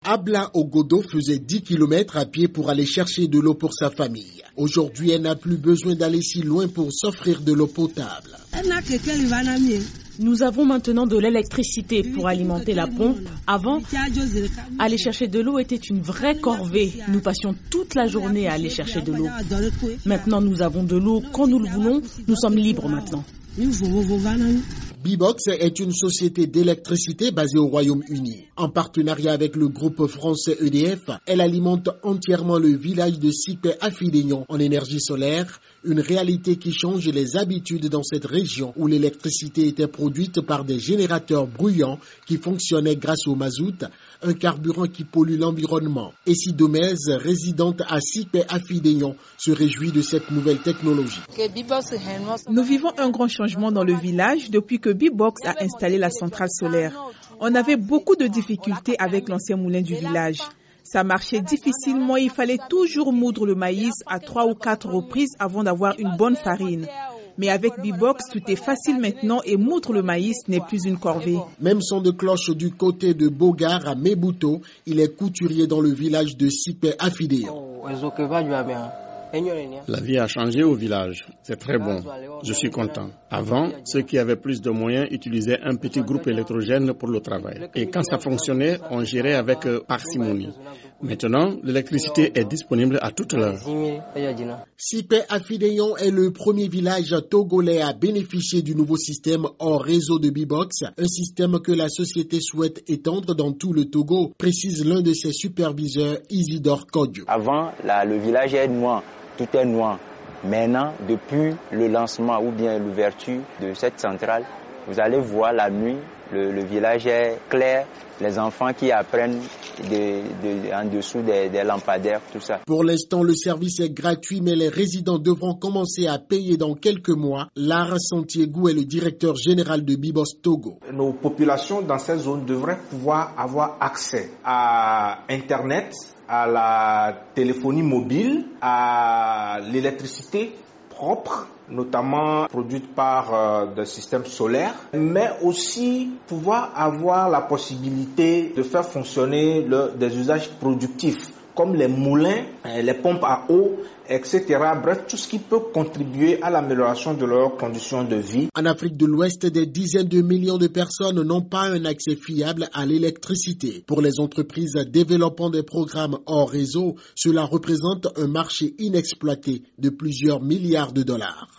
Abla Ogodo faisait 10 km à pied pour aller chercher de l'eau pour sa famille. Aujourd'hui, elle n'a plus besoin d'aller si loin pour s'offrir de l'eau potable. Nous avons maintenant de l'électricité pour alimenter la pompe. Avant, aller chercher de l'eau était une vraie corvée. Nous passions toute la journée à aller chercher de l'eau. Maintenant, nous avons de l'eau quand nous le voulons. Nous sommes libres maintenant. Bibox est une société d'électricité basée au Royaume-Uni. En partenariat avec le groupe français EDF, elle alimente entièrement le village de Sipé à Fidénion en énergie solaire, une réalité qui change les habitudes dans cette région où l'électricité était produite par des générateurs bruyants qui fonctionnaient grâce au mazout, un carburant qui pollue l'environnement. Essie Domez, résidente à Sipé à Fidénion, se réjouit de cette nouvelle technologie. Nous vivons un grand changement dans le village depuis que Bibox a installé la centrale solaire. On avait beaucoup de difficultés avec l'ancien moulin du village. Ça marchait difficilement, il fallait toujours moudre le maïs à 3 ou 4 reprises avant d'avoir une bonne farine. Mais avec Bibox, tout est facile maintenant et moudre le maïs n'est plus une corvée. Même son de cloche du côté de Bogar à Mebouto, il est couturier dans le village de Sipé à Fidénion. La vie a changé au village. C'est très bon. Je suis content. Avant, ceux qui avaient plus de moyens utilisaient un petit groupe électrogène pour le travail. Et quand ça fonctionnait, on gérait avec parcimonie. Maintenant, l'électricité est disponible à toute l'heure. Sipé à Fidénion est le premier village togolais à bénéficier du nouveau système hors réseau de Bibox, un système que la société souhaite étendre dans tout le Togo, précise l'un de ses superviseurs, Isidore Kodjo. Avant, le village est noir. Tout est noir. Maintenant, depuis le lancement ou bien l'ouverture de cette centrale, vous allez voir la nuit, le village est clair, les enfants qui apprennent en dessous des lampadaires, tout ça. Pour l'instant, le service est gratuit, mais les résidents devront commencer à payer dans quelques mois. Lara Santiago est le directeur général de Bibos Togo. Nos populations dans ces zones devraient pouvoir avoir accès à Internet, à la téléphonie mobile, à l'électricité propre, notamment produite par des systèmes solaires, mais aussi pouvoir avoir la possibilité de faire fonctionner des usages productifs comme les moulins, les pompes à eau, etc. Bref, tout ce qui peut contribuer à l'amélioration de leurs conditions de vie. En Afrique de l'Ouest, des dizaines de millions de personnes n'ont pas un accès fiable à l'électricité. Pour les entreprises développant des programmes hors réseau, cela représente un marché inexploité de plusieurs milliards de dollars.